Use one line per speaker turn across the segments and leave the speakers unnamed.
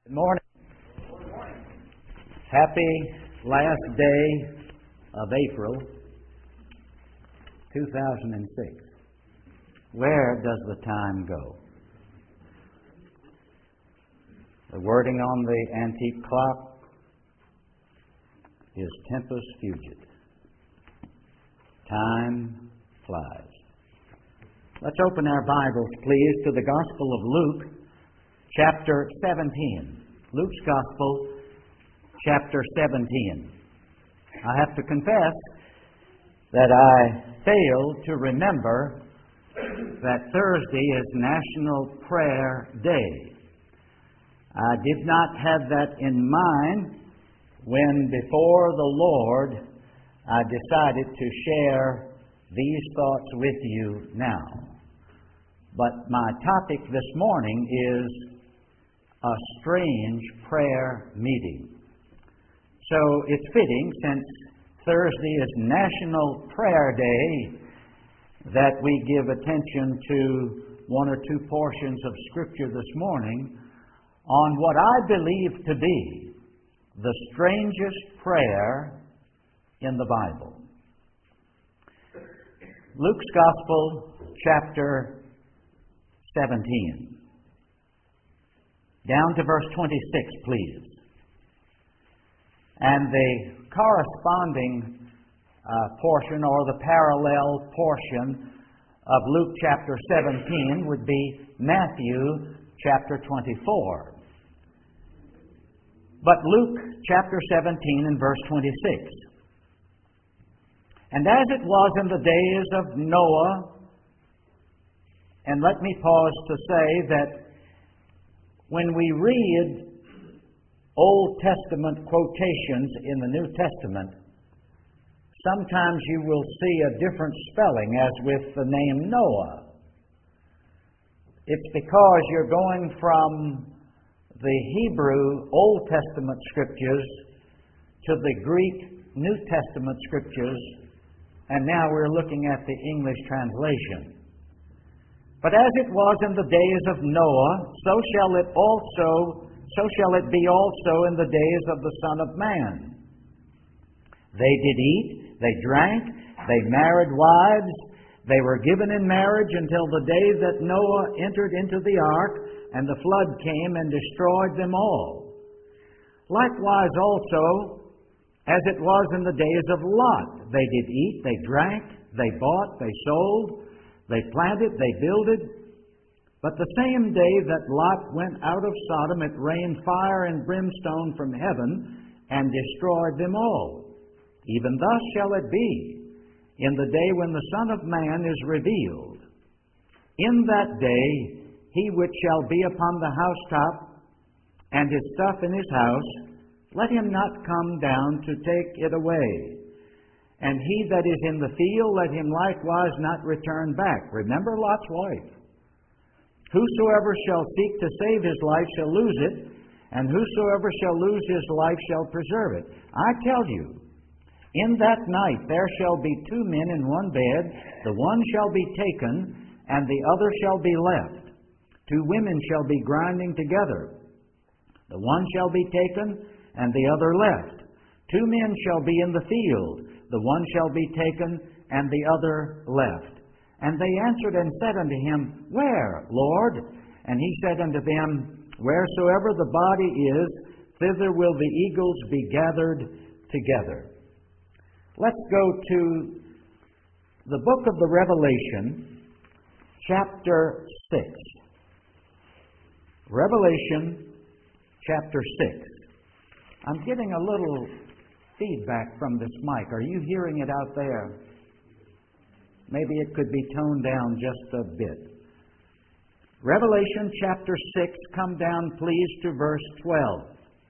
Good morning. Happy last day of April 2006. Where does the time go? The wording on the antique clock is tempus fugit. Time flies. Let's open our Bibles, please, to the Gospel of Luke, chapter 17. Luke's Gospel, chapter 17. I have to confess that I failed to remember that Thursday is National Prayer Day. I did not have that in mind when, before the Lord, I decided to share these thoughts with you now. But my topic this morning is a strange prayer meeting. So it's fitting, since Thursday is National Prayer Day, that we give attention to one or two portions of Scripture this morning on what I believe to be the strangest prayer in the Bible. Luke's Gospel, chapter 17. Down to verse 26, please. And the corresponding portion, or the parallel portion of Luke chapter 17 would be Matthew chapter 24. But Luke chapter 17 and verse 26. And as it was in the days of Noah, and let me pause to say that when we read Old Testament quotations in the New Testament, sometimes you will see a different spelling, as with the name Noah. It's because you're going from the Hebrew Old Testament Scriptures to the Greek New Testament Scriptures, and now we're looking at the English translation. But as it was in the days of Noah, so shall it be also in the days of the Son of Man. They did eat, they drank, they married wives, they were given in marriage until the day that Noah entered into the ark, and the flood came and destroyed them all. Likewise also, as it was in the days of Lot, they did eat, they drank, they bought, they sold, they planted, they builded. But the same day that Lot went out of Sodom, it rained fire and brimstone from heaven and destroyed them all. Even thus shall it be in the day when the Son of Man is revealed. In that day he which shall be upon the housetop, and his stuff in his house, let him not come down to take it away. And he that is in the field, let him likewise not return back. Remember Lot's wife. Whosoever shall seek to save his life shall lose it, and whosoever shall lose his life shall preserve it. I tell you, in that night there shall be two men in one bed, the one shall be taken, and the other shall be left. Two women shall be grinding together, the one shall be taken, and the other left. Two men shall be in the field, the one shall be taken, and the other left. And they answered and said unto him, Where, Lord? And he said unto them, Wheresoever the body is, thither will the eagles be gathered together. Let's go to the book of the Revelation, chapter 6. Revelation, chapter 6. I'm getting a little feedback from this mic. Are you hearing it out there? Maybe it could be toned down just a bit. Revelation chapter 6, come down please to verse 12.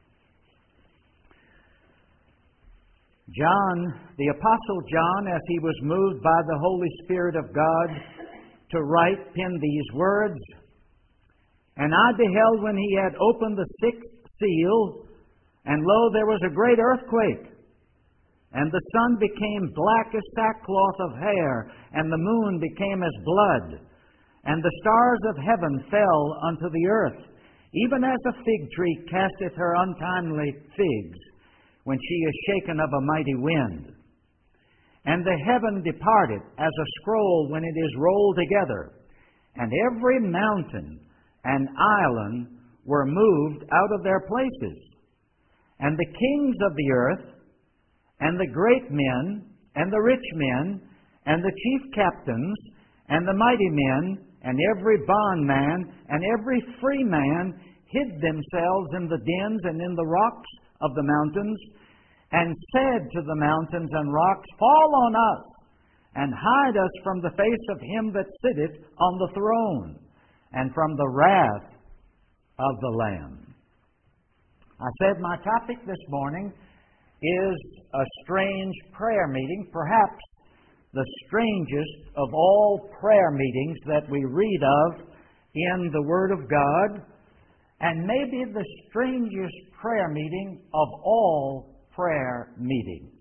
John, the Apostle John, as he was moved by the Holy Spirit of God to write, penned these words, And I beheld when he had opened the sixth seal, and lo, there was a great earthquake. And the sun became black as sackcloth of hair, and the moon became as blood. And the stars of heaven fell unto the earth, even as a fig tree casteth her untimely figs, when she is shaken of a mighty wind. And the heaven departed as a scroll when it is rolled together, and every mountain and island were moved out of their places. And the kings of the earth, and the great men, and the rich men, and the chief captains, and the mighty men, and every bondman, and every free man, hid themselves in the dens and in the rocks of the mountains, and said to the mountains and rocks, Fall on us, and hide us from the face of him that sitteth on the throne, and from the wrath of the Lamb. I said my topic this morning is a strange prayer meeting, perhaps the strangest of all prayer meetings that we read of in the Word of God, and maybe the strangest prayer meeting of all prayer meetings.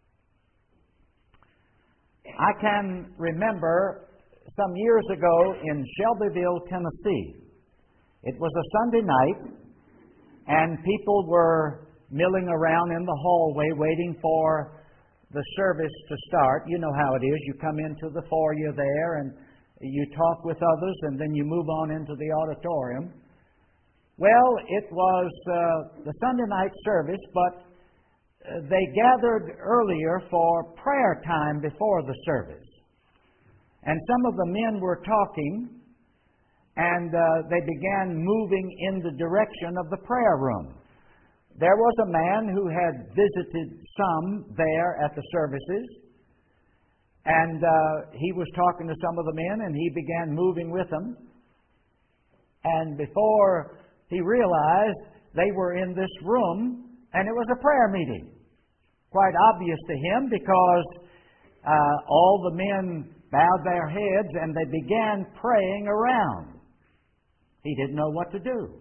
I can remember some years ago in Shelbyville, Tennessee. It was a Sunday night, and people were milling around in the hallway waiting for the service to start. You know how it is. You come into the foyer there, and you talk with others, and then you move on into the auditorium. Well, it was the Sunday night service, but they gathered earlier for prayer time before the service. And some of the men were talking, and they began moving in the direction of the prayer room. There was a man who had visited some there at the services, and he was talking to some of the men, and he began moving with them. And before he realized, they were in this room, and it was a prayer meeting. Quite obvious to him, because all the men bowed their heads and they began praying around. He didn't know what to do.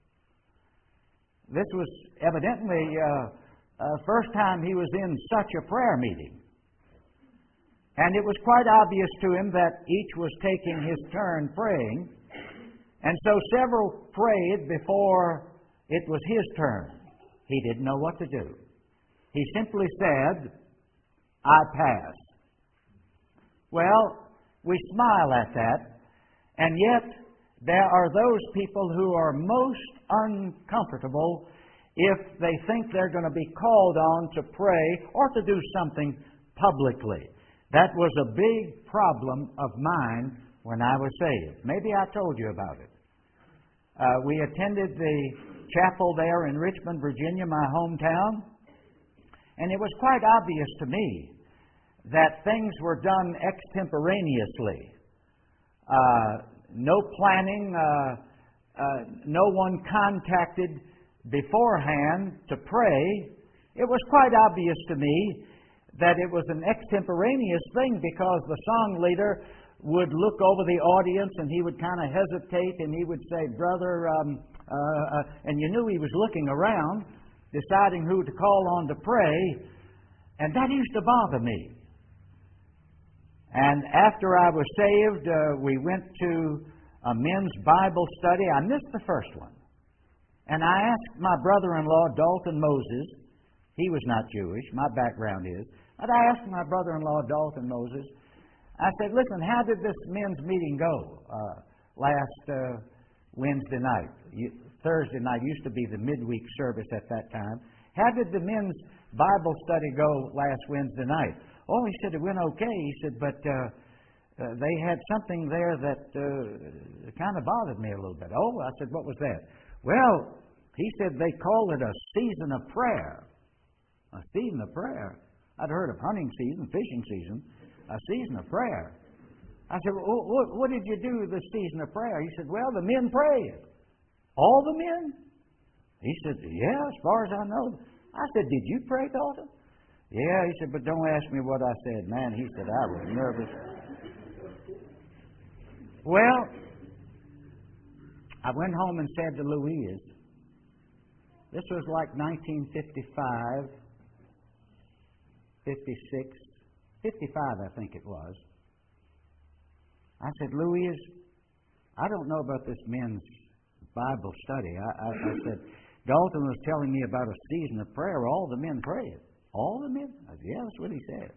This was evidently first time he was in such a prayer meeting. And it was quite obvious to him that each was taking his turn praying. And so several prayed before it was his turn. He didn't know what to do. He simply said, I pass. Well, we smile at that, and yet there are those people who are most uncomfortable if they think they're going to be called on to pray or to do something publicly. That was a big problem of mine when I was saved. Maybe I told you about it. We attended the chapel there in Richmond, Virginia, my hometown, and it was quite obvious to me that things were done extemporaneously. No planning, no one contacted beforehand to pray. It was quite obvious to me that it was an extemporaneous thing, because the song leader would look over the audience and he would kind of hesitate and he would say, Brother, and you knew he was looking around, deciding who to call on to pray, and that used to bother me. And after I was saved, we went to a men's Bible study. I missed the first one. And I asked my brother-in-law, Dalton Moses. He was not Jewish. My background is. But I asked my brother-in-law, Dalton Moses, I said, listen, how did this men's meeting go last Wednesday night? Thursday night used to be the midweek service at that time. How did the men's Bible study go last Wednesday night? Oh, he said, it went okay. He said, but they had something there that kind of bothered me a little bit. Oh, I said, what was that? Well, he said they called it a season of prayer. A season of prayer. I'd heard of hunting season, fishing season, a season of prayer. I said, well, what did you do this season of prayer? He said, well, the men prayed. All the men? He said, yeah, as far as I know. I said, did you pray, Dalton? Yeah, he said, but don't ask me what I said. Man, he said, I was nervous. Well, I went home and said to Louise, this was like 1955, 56, 55, I think it was. I said, Louise, I don't know about this men's Bible study. I said, Dalton was telling me about a season of prayer where all the men prayed. All the men? I said, yeah, that's what he said.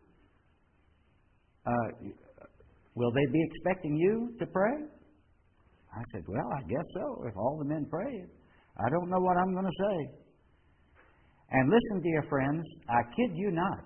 Will they be expecting you to pray? I said, well, I guess so, if all the men prayed. I don't know what I'm going to say. And listen, dear friends, I kid you not.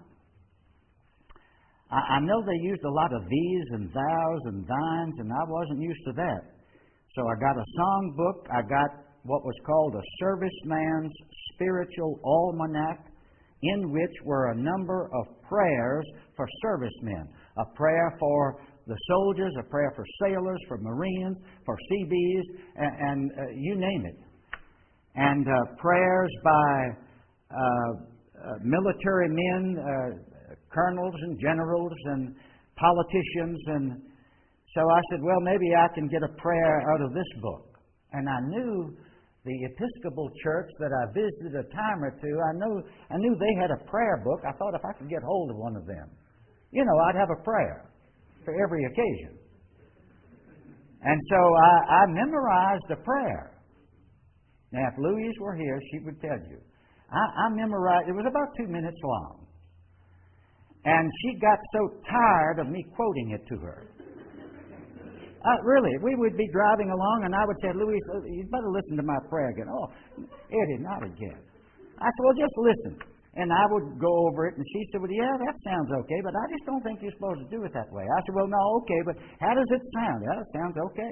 I know they used a lot of these and thous and thines, and I wasn't used to that. So I got a song book. I got what was called a serviceman's spiritual almanac, in which were a number of prayers for servicemen. A prayer for the soldiers, a prayer for sailors, for Marines, for Seabees, and you name it. And prayers by military men, colonels and generals and politicians. And so I said, well, maybe I can get a prayer out of this book. And I knew the Episcopal church that I visited a time or two, I knew they had a prayer book. I thought if I could get hold of one of them, I'd have a prayer for every occasion. And so I memorized a prayer. Now, if Louise were here, she would tell you. I memorized, it was about 2 minutes long. And she got so tired of me quoting it to her. Really, we would be driving along, and I would say, Louise, you better listen to my prayer again. Oh, Eddie, not again. I said, well, just listen. And I would go over it, and she said, well, yeah, that sounds okay, but I just don't think you're supposed to do it that way. I said, well, no, okay, but how does it sound? Yeah, it sounds okay.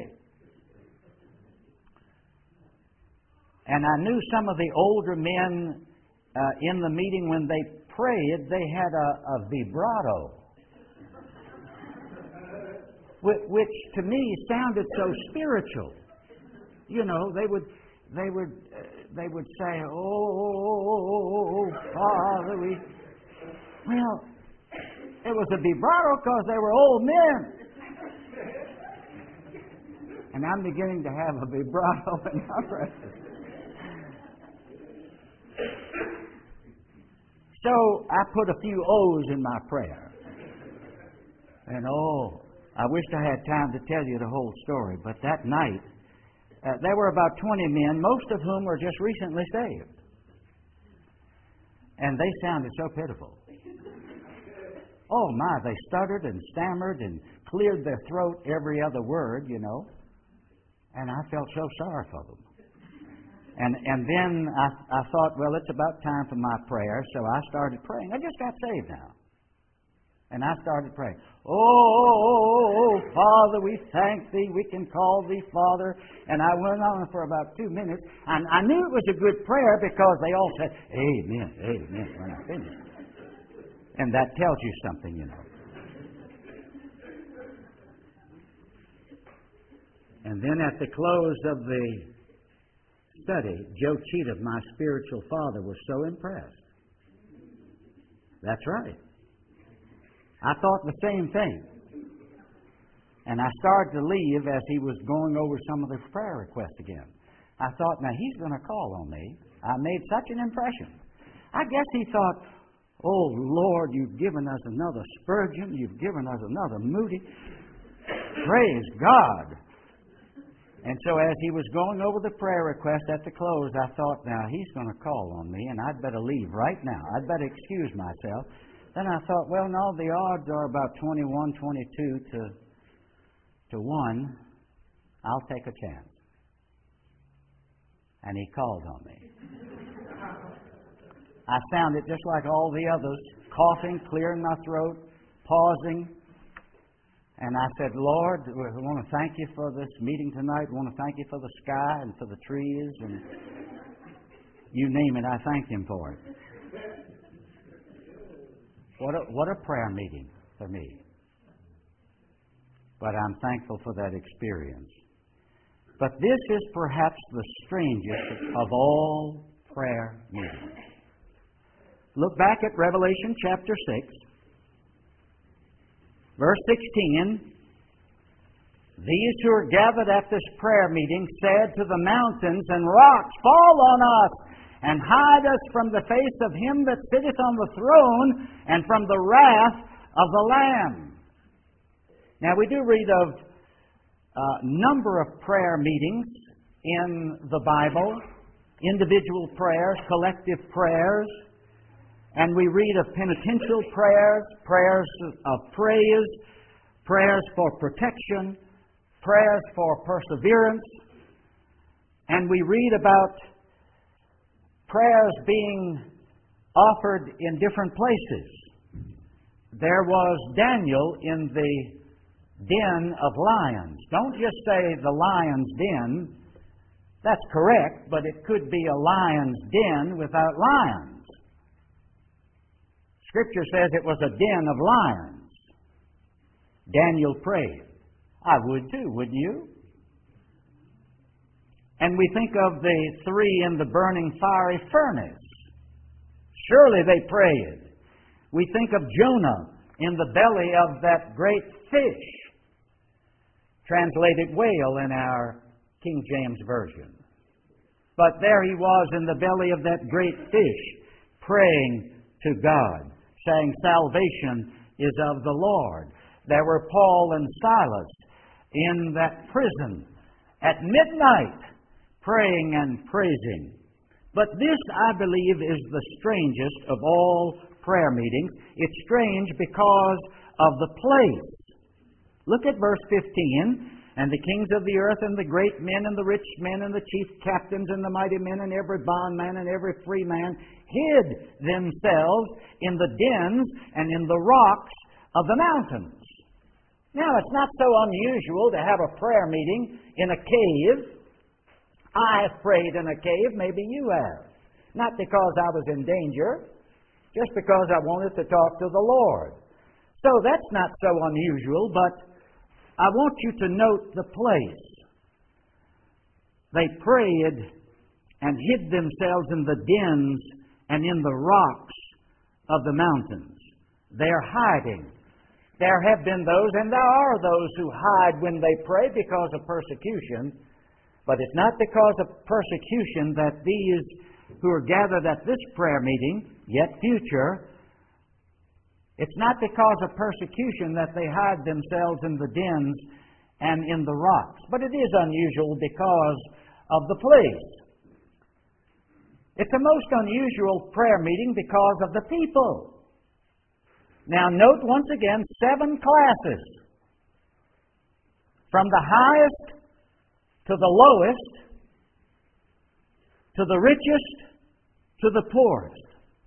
And I knew some of the older men in the meeting, when they prayed, they had a vibrato, which to me sounded so spiritual. They would say, "Oh, Father, we." Well, it was a vibrato because they were old men, and I'm beginning to have a vibrato in my prayers. So I put a few O's in my prayer, and I wished I had time to tell you the whole story. But that night, there were about 20 men, most of whom were just recently saved. And they sounded so pitiful. Oh, my, they stuttered and stammered and cleared their throat every other word, And I felt so sorry for them. And then I thought, well, it's about time for my prayer, so I started praying. I just got saved now. And I started praying. Oh, Father, we thank Thee. We can call Thee Father. And I went on for about 2 minutes. And I knew it was a good prayer because they all said, Amen, Amen, when I finished. And that tells you something, And then at the close of the study, Joe Cheatham, my spiritual father, was so impressed. That's right. I thought the same thing. And I started to leave as he was going over some of the prayer requests again. I thought, now he's going to call on me. I made such an impression. I guess he thought, oh, Lord, you've given us another Spurgeon. You've given us another Moody. Praise God. And so as he was going over the prayer request at the close, I thought, now he's going to call on me, and I'd better leave right now. I'd better excuse myself. Then I thought, well, no, the odds are about 21, 22 to 1. I'll take a chance. And he called on me. I sounded just like all the others, coughing, clearing my throat, pausing. And I said, Lord, we want to thank You for this meeting tonight. We want to thank You for the sky and for the trees and you name it. I thank Him for it. What a prayer meeting for me. But I'm thankful for that experience. But this is perhaps the strangest of all prayer meetings. Look back at Revelation chapter 6, verse 16. These who are gathered at this prayer meeting said to the mountains and rocks, fall on us and hide us from the face of Him that sitteth on the throne and from the wrath of the Lamb. Now we do read of a number of prayer meetings in the Bible, individual prayers, collective prayers, and we read of penitential prayers, prayers of praise, prayers for protection, prayers for perseverance, and we read about prayers being offered in different places. There was Daniel in the den of lions. Don't just say the lion's den. That's correct, but it could be a lion's den without lions. Scripture says it was a den of lions. Daniel prayed. I would too, wouldn't you? And we think of the three in the burning fiery furnace. Surely they prayed. We think of Jonah in the belly of that great fish, translated whale in our King James Version. But there he was in the belly of that great fish, praying to God, saying, salvation is of the Lord. There were Paul and Silas in that prison at midnight, praying and praising. But this, I believe, is the strangest of all prayer meetings. It's strange because of the place. Look at verse 15. And the kings of the earth and the great men and the rich men and the chief captains and the mighty men and every bondman and every free man hid themselves in the dens and in the rocks of the mountains. Now, it's not so unusual to have a prayer meeting in a cave. I have prayed in a cave, maybe you have. Not because I was in danger, just because I wanted to talk to the Lord. So that's not so unusual, but I want you to note the place. They prayed and hid themselves in the dens and in the rocks of the mountains. They're hiding. There have been those, and there are those who hide when they pray because of persecution. But it's not because of persecution that these who are gathered at this prayer meeting, yet future, it's not because of persecution that they hide themselves in the dens and in the rocks. But it is unusual because of the place. It's a most unusual prayer meeting because of the people. Now note once again 7 classes. From the highest to the lowest, to the richest, to the poorest.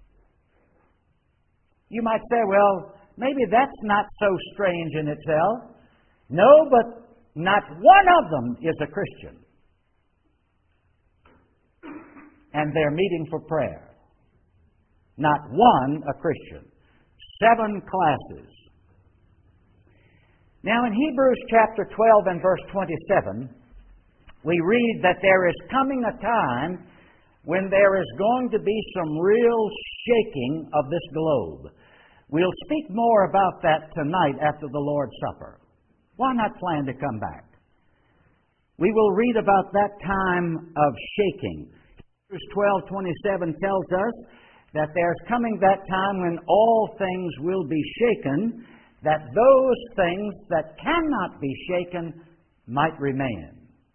You might say, well, maybe that's not so strange in itself. No, but not one of them is a Christian. And they're meeting for prayer. Not one a Christian. 7 classes. Now in Hebrews chapter 12 and verse 27, we read that there is coming a time when there is going to be some real shaking of this globe. We'll speak more about that tonight after the Lord's Supper. Why not plan to come back? We will read about that time of shaking. Hebrews 12:27 tells us that there's coming that time when all things will be shaken, that those things that cannot be shaken might remain.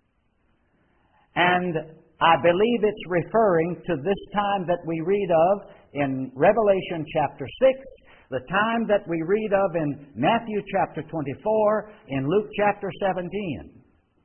And I believe it's referring to this time that we read of in Revelation chapter 6, the time that we read of in Matthew chapter 24, in Luke chapter 17.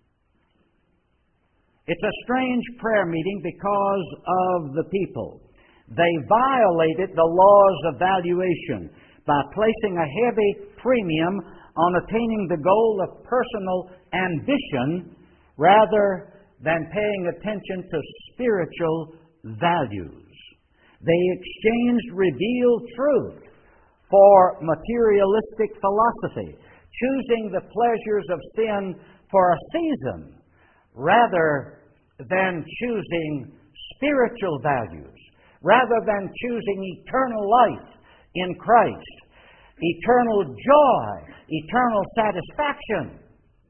It's a strange prayer meeting because of the people. They violated the laws of valuation by placing a heavy premium on attaining the goal of personal ambition rather than paying attention to spiritual values. They exchanged revealed truth for materialistic philosophy, choosing the pleasures of sin for a season rather than choosing spiritual values, rather than choosing eternal life in Christ, eternal joy, eternal satisfaction.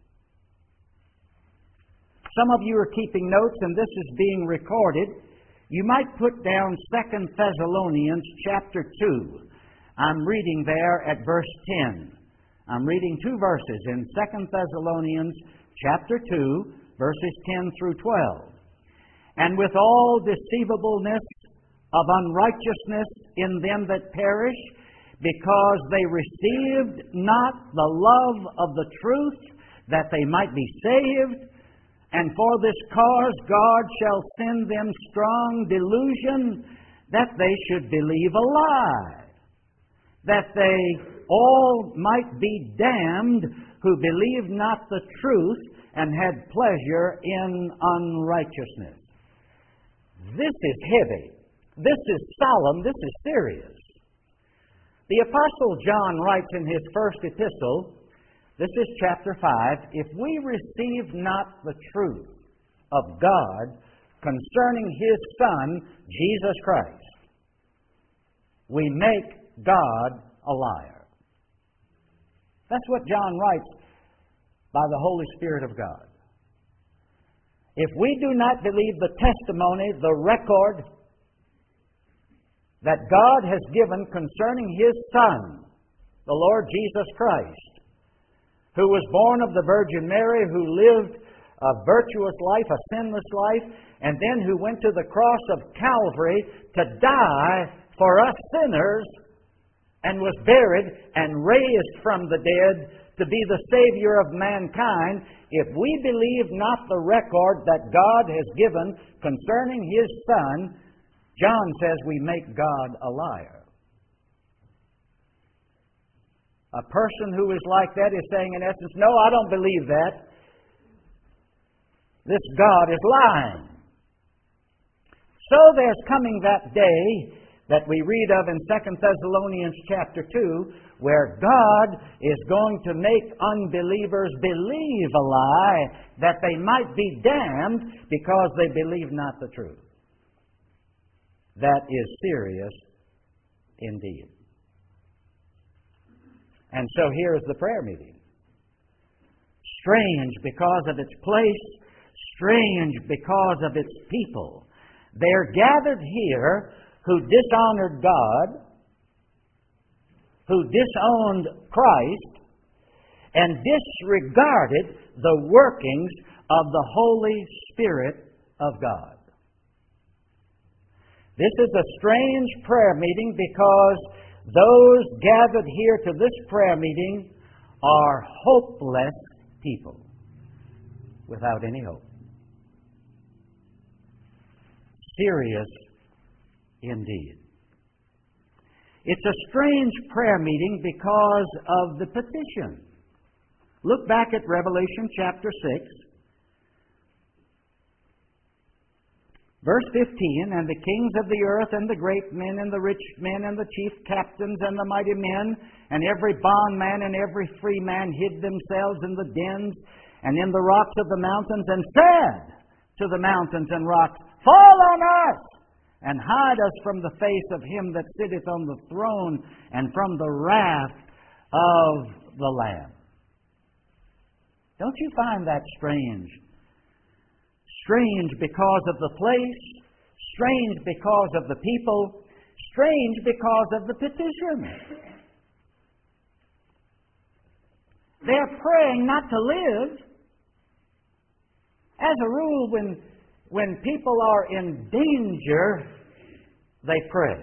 Some of you are keeping notes, and this is being recorded. You might put down 2 Thessalonians chapter 2. I'm reading there at verse 10. I'm reading 2 verses in 2 Thessalonians chapter 2, verses 10 through 12. And with all deceivableness of unrighteousness in them that perish, because they received not the love of the truth, that they might be saved. And for this cause God shall send them strong delusion, that they should believe a lie, that they all might be damned who believed not the truth, and had pleasure in unrighteousness. This is heavy. This is solemn. This is serious. The Apostle John writes in his first epistle, this is chapter 5, if we receive not the truth of God concerning His Son, Jesus Christ, we make God a liar. That's what John writes by the Holy Spirit of God. If we do not believe the testimony, the record that God has given concerning His Son, the Lord Jesus Christ, who was born of the Virgin Mary, who lived a virtuous life, a sinless life, and then who went to the cross of Calvary to die for us sinners, and was buried and raised from the dead to be the Savior of mankind, if we believe not the record that God has given concerning His Son, John says we make God a liar. A person who is like that is saying, in essence, no, I don't believe that. This God is lying. So there's coming that day that we read of in 2 Thessalonians chapter 2, where God is going to make unbelievers believe a lie, that they might be damned because they believe not the truth. That is serious indeed. And so here is the prayer meeting. Strange because of its place, strange because of its people. They're gathered here who dishonored God, who disowned Christ, and disregarded the workings of the Holy Spirit of God. This is a strange prayer meeting because those gathered here to this prayer meeting are hopeless people without any hope. Serious indeed. It's a strange prayer meeting because of the petition. Look back at Revelation chapter 6. Verse 15, and the kings of the earth, and the great men, and the rich men, and the chief captains, and the mighty men, and every bondman and every free man hid themselves in the dens and in the rocks of the mountains, and said to the mountains and rocks, fall on us, and hide us from the face of Him that sitteth on the throne, and from the wrath of the Lamb. Don't you find that strange? Strange because of the place, strange because of the people, strange because of the petition. They're praying not to live. As a rule, when people are in danger, they pray.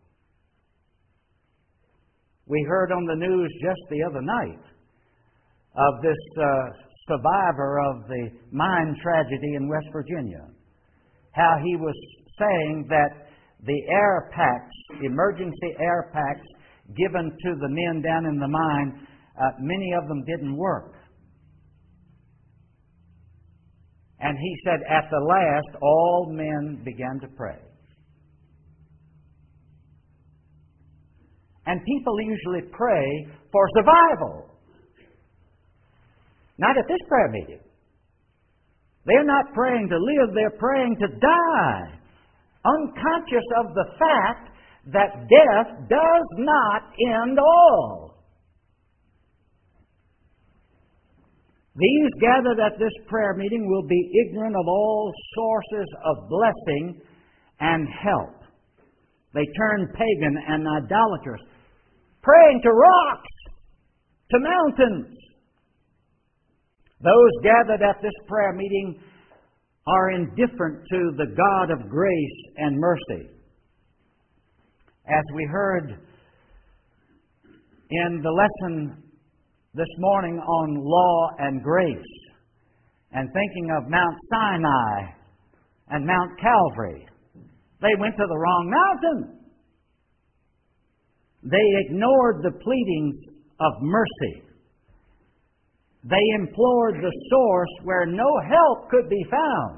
We heard on the news just the other night of this survivor of the mine tragedy in West Virginia, how he was saying that the air packs, emergency air packs given to the men down in the mine, many of them didn't work. And he said at the last, all men began to pray. And people usually pray for survival. Not at this prayer meeting. They're not praying to live, they're praying to die, unconscious of the fact that death does not end all. These gathered at this prayer meeting will be ignorant of all sources of blessing and help. They turn pagan and idolatrous, praying to rocks, to mountains. Those gathered at this prayer meeting are indifferent to the God of grace and mercy. As we heard in the lesson this morning on law and grace, and thinking of Mount Sinai and Mount Calvary, they went to the wrong mountain. They ignored the pleadings of mercy. They implored the source where no help could be found.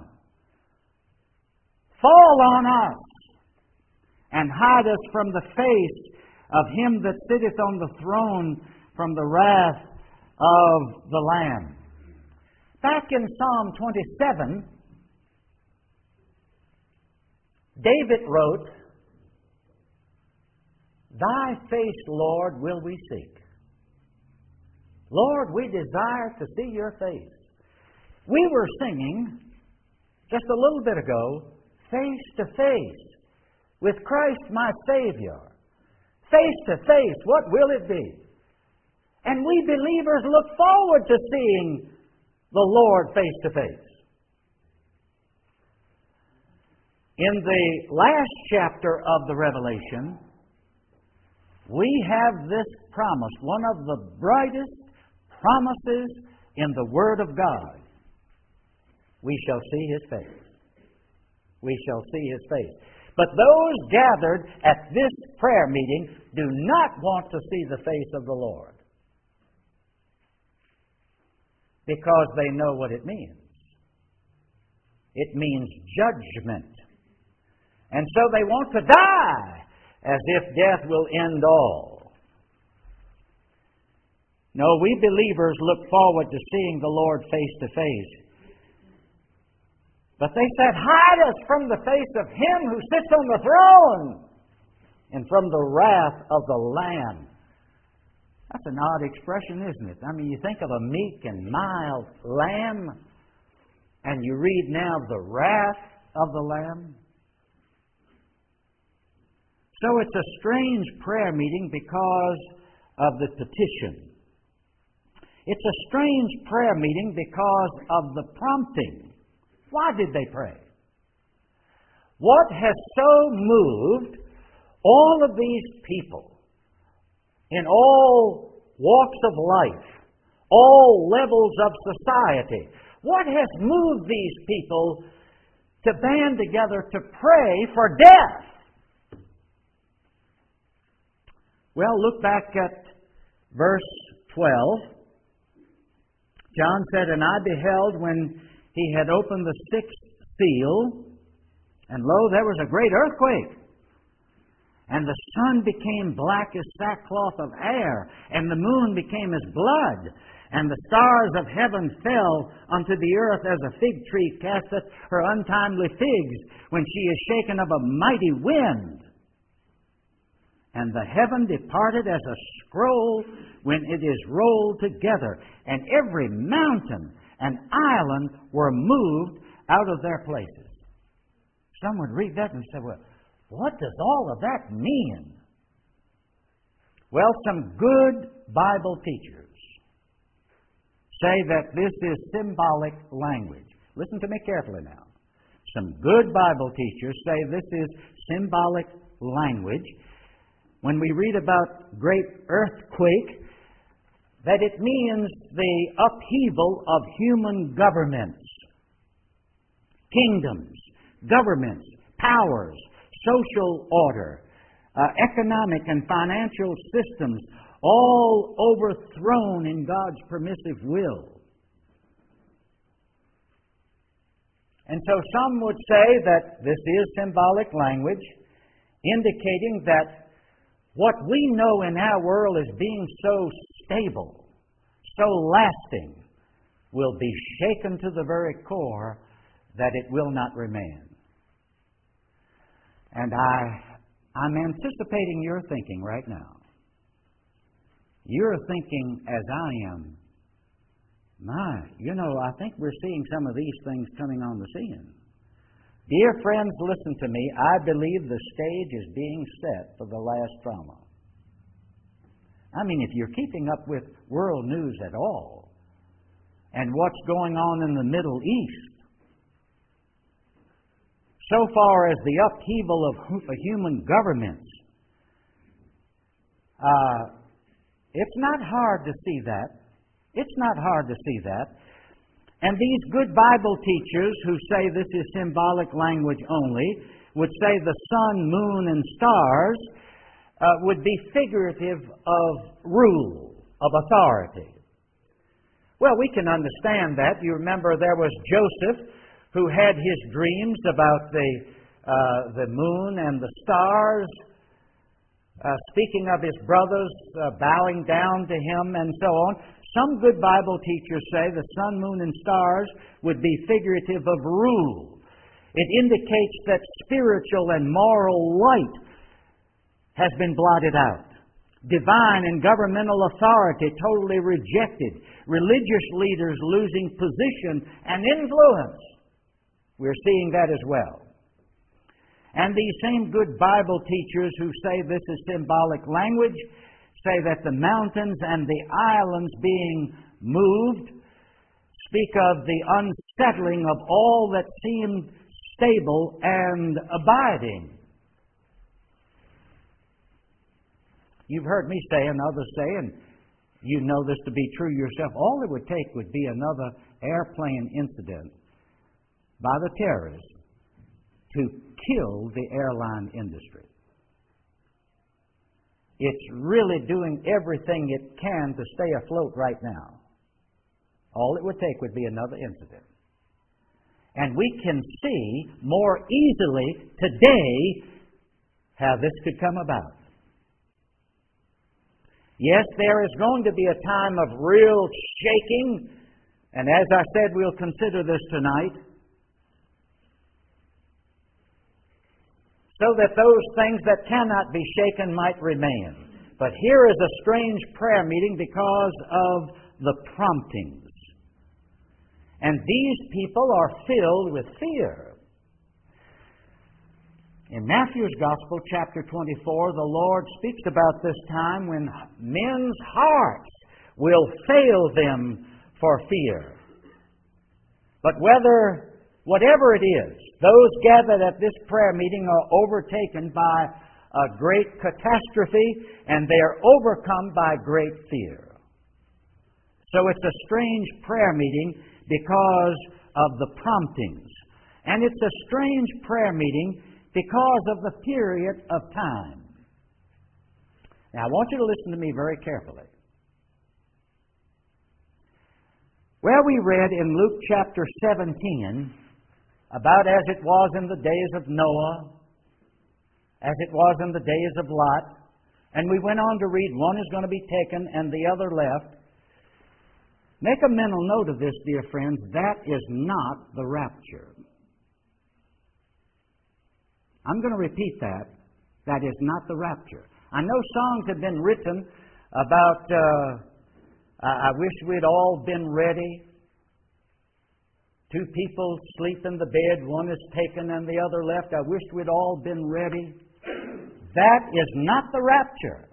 Fall on us and hide us from the face of him that sitteth on the throne, from the wrath of the Lamb. Back in Psalm 27, David wrote, Thy face, Lord, will we seek. Lord, we desire to see your face. We were singing just a little bit ago, face to face with Christ my Savior. Face to face, what will it be? And we believers look forward to seeing the Lord face to face. In the last chapter of the Revelation, we have this promise, one of the brightest promises in the Word of God. We shall see His face. We shall see His face. But those gathered at this prayer meeting do not want to see the face of the Lord, because they know what it means. It means judgment. And so they want to die as if death will end all. No, we believers look forward to seeing the Lord face to face. But they said, hide us from the face of Him who sits on the throne and from the wrath of the Lamb. That's an odd expression, isn't it? I mean, you think of a meek and mild lamb, and you read now the wrath of the Lamb. So it's a strange prayer meeting because of the petition. It's a strange prayer meeting because of the prompting. Why did they pray? What has so moved all of these people in all walks of life, all levels of society? What has moved these people to band together to pray for death? Well, look back at verse 12. John said, And I beheld when he had opened the sixth seal, and lo, there was a great earthquake. And the sun became black as sackcloth of air, and the moon became as blood, and the stars of heaven fell unto the earth as a fig tree casteth her untimely figs when she is shaken of a mighty wind. And the heaven departed as a scroll when it is rolled together, and every mountain and island were moved out of their places. Some would read that and say, well, what does all of that mean? Well, some good Bible teachers say that this is symbolic language. Listen to me carefully now. Some good Bible teachers say this is symbolic language. When we read about great earthquake, that it means the upheaval of human governments, kingdoms, governments, powers, social order, economic and financial systems, all overthrown in God's permissive will. And so some would say that this is symbolic language, indicating that what we know in our world as being so stable, so lasting, will be shaken to the very core, that it will not remain. And I'm anticipating your thinking right now. You're thinking as I am, I think we're seeing some of these things coming on the scene. Dear friends, listen to me. I believe the stage is being set for the last trauma. I mean, if you're keeping up with world news at all, and what's going on in the Middle East, so far as the upheaval of human governments, it's not hard to see that. It's not hard to see that. And these good Bible teachers who say this is symbolic language only would say the sun, moon, and stars would be figurative of rule, of authority. Well, we can understand that. You remember there was Joseph who had his dreams about the moon and the stars, speaking of his brothers bowing down to him and so on. Some good Bible teachers say the sun, moon, and stars would be figurative of rule. It indicates that spiritual and moral light has been blotted out. Divine and governmental authority totally rejected. Religious leaders losing position and influence. We're seeing that as well. And these same good Bible teachers who say this is symbolic language say that the mountains and the islands being moved speak of the unsettling of all that seemed stable and abiding. You've heard me say and others say, and you know this to be true yourself, all it would take would be another airplane incident by the terrorists to kill the airline industry. It's really doing everything it can to stay afloat right now. All it would take would be another incident. And we can see more easily today how this could come about. Yes, there is going to be a time of real shaking, and as I said, we'll consider this tonight, so that those things that cannot be shaken might remain. But here is a strange prayer meeting because of the promptings. And these people are filled with fear. In Matthew's Gospel, chapter 24, the Lord speaks about this time when men's hearts will fail them for fear. But whatever it is, those gathered at this prayer meeting are overtaken by a great catastrophe, and they are overcome by great fear. So it's a strange prayer meeting because of the promptings. And it's a strange prayer meeting because of the period of time. Now, I want you to listen to me very carefully. Where we read in Luke chapter 17, about as it was in the days of Noah, as it was in the days of Lot, and we went on to read, one is going to be taken and the other left. Make a mental note of this, dear friends, that is not the rapture. I'm going to repeat that. That is not the rapture. I know songs have been written about, I wish we'd all been ready. Two people sleep in the bed, one is taken and the other left. I wish we'd all been ready. That is not the rapture.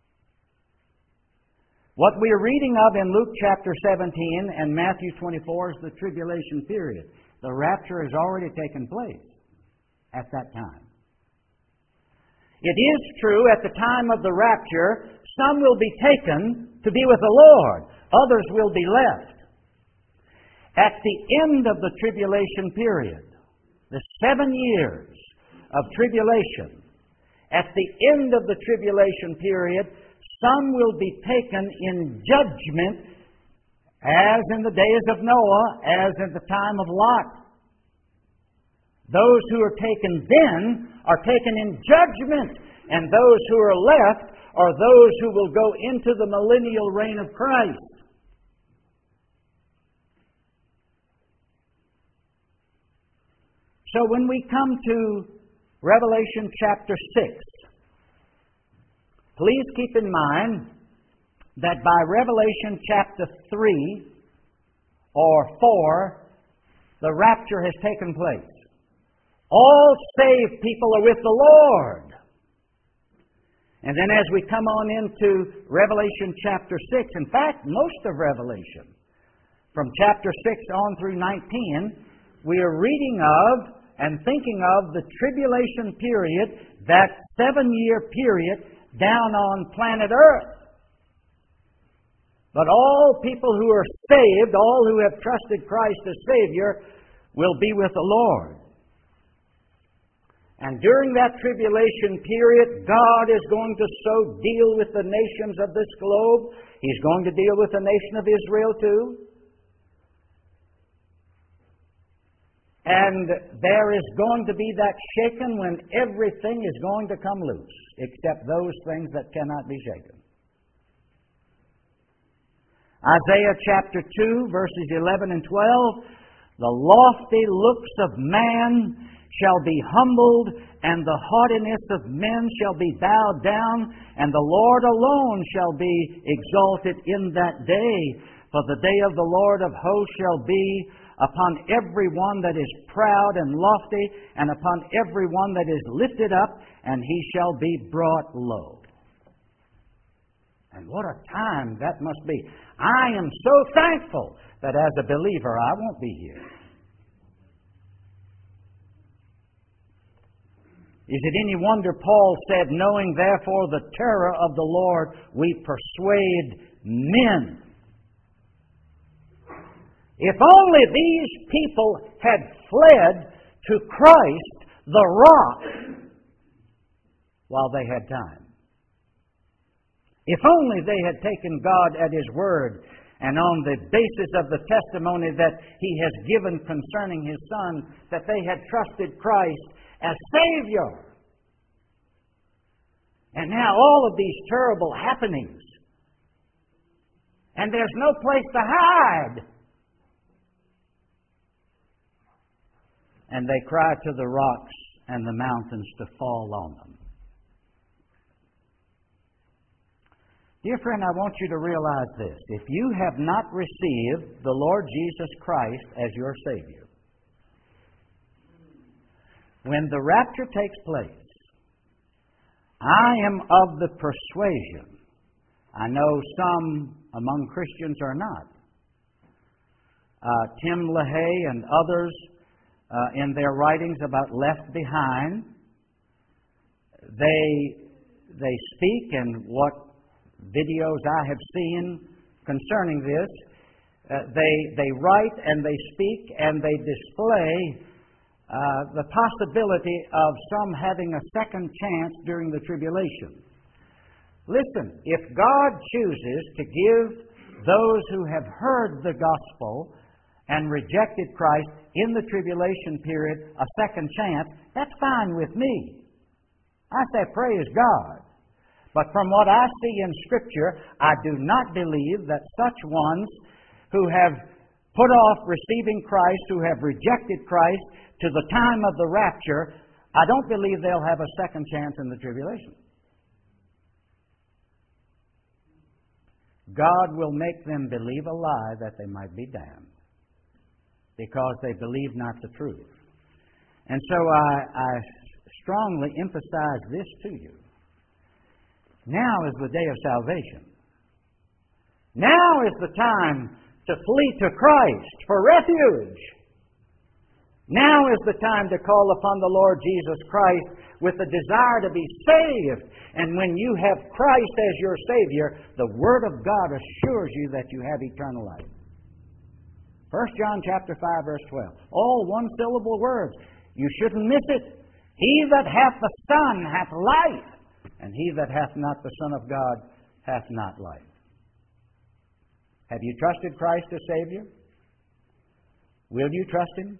What we are reading of in Luke chapter 17 and Matthew 24 is the tribulation period. The rapture has already taken place at that time. It is true, at the time of the rapture, some will be taken to be with the Lord. Others will be left. At the end of the tribulation period, the 7 years of tribulation, at the end of the tribulation period, some will be taken in judgment, as in the days of Noah, as in the time of Lot. Those who are taken then are taken in judgment, and those who are left are those who will go into the millennial reign of Christ. So when we come to Revelation chapter 6, please keep in mind that by Revelation chapter 3 or 4, the rapture has taken place. All saved people are with the Lord. And then as we come on into Revelation chapter 6, in fact, most of Revelation, from chapter 6 on through 19, we are reading of and thinking of the tribulation period, that 7-year period down on planet Earth. But all people who are saved, all who have trusted Christ as Savior, will be with the Lord. And during that tribulation period, God is going to so deal with the nations of this globe. He's going to deal with the nation of Israel too. And there is going to be that shaken when everything is going to come loose, except those things that cannot be shaken. Isaiah chapter 2, verses 11 and 12, the lofty looks of man shall be humbled, and the haughtiness of men shall be bowed down, and the Lord alone shall be exalted in that day. For the day of the Lord of hosts shall be upon every one that is proud and lofty, and upon every one that is lifted up, and he shall be brought low. And what a time that must be. I am so thankful that as a believer I won't be here. Is it any wonder Paul said, knowing therefore the terror of the Lord, we persuade men? If only these people had fled to Christ, the rock, while they had time. If only they had taken God at His word, and on the basis of the testimony that He has given concerning His Son, that they had trusted Christ as Savior. And now all of these terrible happenings. And there's no place to hide. And they cry to the rocks and the mountains to fall on them. Dear friend, I want you to realize this. If you have not received the Lord Jesus Christ as your Savior, when the rapture takes place, I am of the persuasion, I know some among Christians are not. Tim LaHaye and others in their writings about Left Behind, they speak, and what videos I have seen concerning this, they write and they speak and they display the possibility of some having a second chance during the tribulation. Listen, if God chooses to give those who have heard the gospel and rejected Christ in the tribulation period a second chance, that's fine with me. I say, praise God. But from what I see in Scripture, I do not believe that such ones who have put off receiving Christ, who have rejected Christ to the time of the rapture, I don't believe they'll have a second chance in the tribulation. God will make them believe a lie that they might be damned, because they believe not the truth. And so I strongly emphasize this to you. Now is the day of salvation. Now is the time to flee to Christ for refuge. Now is the time to call upon the Lord Jesus Christ with the desire to be saved. And when you have Christ as your Savior, the Word of God assures you that you have eternal life. 1 John chapter 5, verse 12. All one-syllable words. You shouldn't miss it. He that hath the Son hath life, and he that hath not the Son of God hath not life. Have you trusted Christ as Savior? Will you trust Him?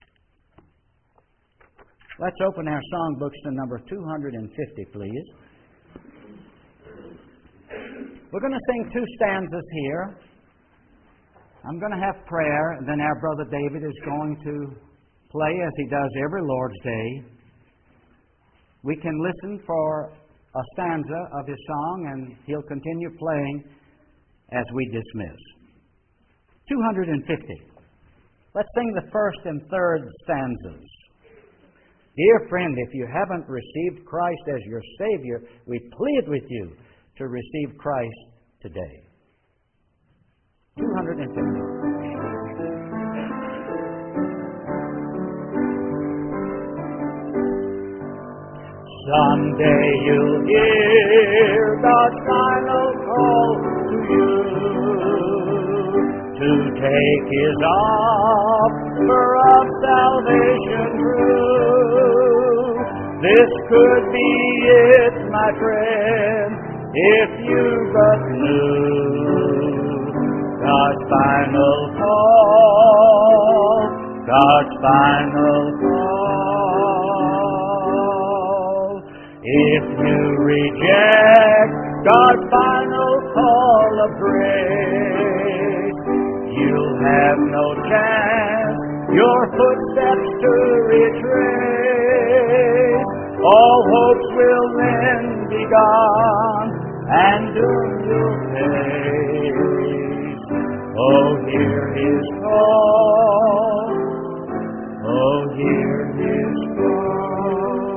Let's open our songbooks to number 250, please. We're going to sing two stanzas here. I'm going to have prayer, and then our brother David is going to play as he does every Lord's Day. We can listen for a stanza of his song, and he'll continue playing as we dismiss. 250. Let's sing the first and third stanzas. Dear friend, if you haven't received Christ as your Savior, we plead with you to receive Christ today. 250. Someday you'll hear God's final call to you to take His offer of salvation through. This could be it, my friend, if you but knew God's final call, God's final call. If you reject God's final call of grace, you'll have no chance your footsteps to retrace. All hopes will then be gone, and doom you'll face. Oh, hear His call. Oh, hear His call.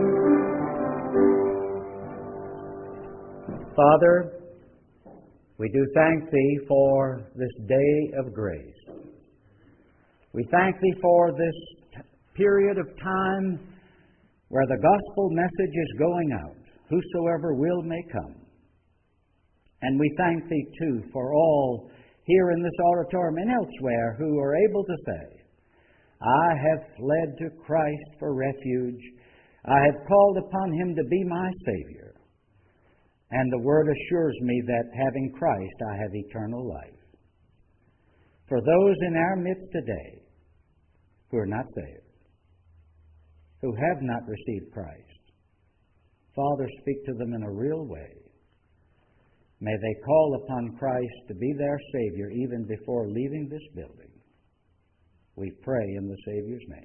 Father, we do thank Thee for this day of grace. We thank Thee for this period of time where the gospel message is going out. Whosoever will may come. And we thank Thee, too, for all here in this auditorium and elsewhere who are able to say, I have fled to Christ for refuge. I have called upon Him to be my Savior. And the Word assures me that having Christ, I have eternal life. For those in our midst today who are not saved, who have not received Christ, Father, speak to them in a real way. May they call upon Christ to be their Savior even before leaving this building. We pray in the Savior's name.